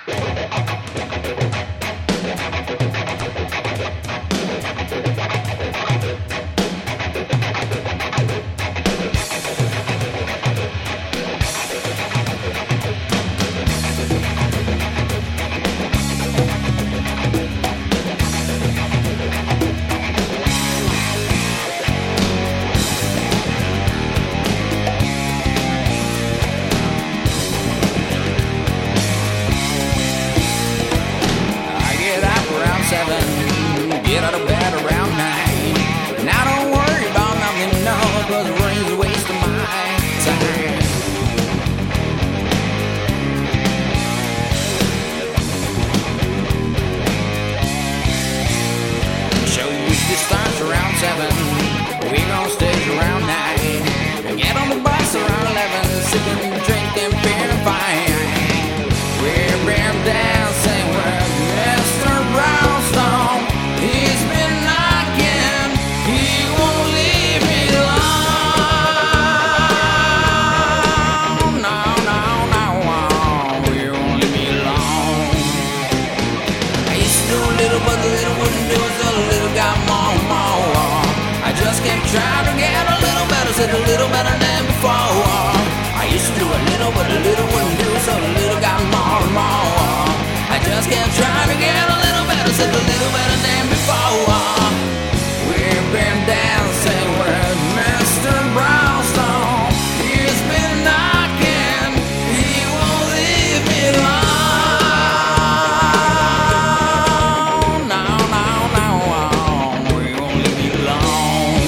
Get out of bed around 9. Now don't worry about nothing, no, 'cause rain's a waste of my time. Show usually starts around 7. We gon' stage around 9. Get on the bus around 11. Sipping, drinking beer and wine. We're bearing dancing with Mr. Brownstone. He's been knocking, he won't leave me alone. No, no, no, he won't leave me alone. I used to do a little, but the little wouldn't do it, so the little got more and more. I just kept trying to get a little better, said a little better than before. I used to do a little, but the little wouldn't do it, so the little got more and more. I just kept trying to get a little better, said a little better than before. We've been dancing with Mr. Brownstone. He's been knocking, he won't leave me alone. No, no, no, he won't leave me alone.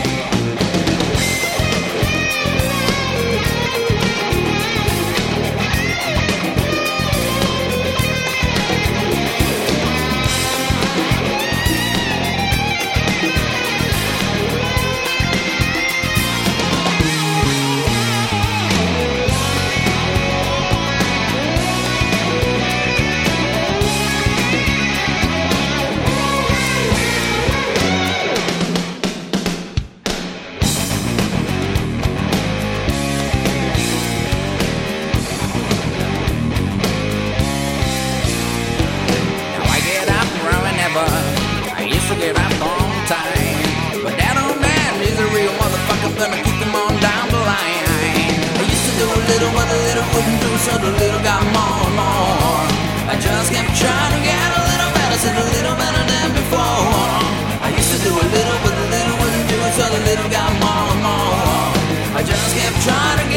I used to get up on time, but that old man is a real motherfucker, gonna keep them on down the line. I used to do a little, but the little wouldn't do, so the little got more and more. I just kept trying to get a little better, said a little better than before. I used to do a little, but the little wouldn't do, so the little got more and more. I just kept trying to get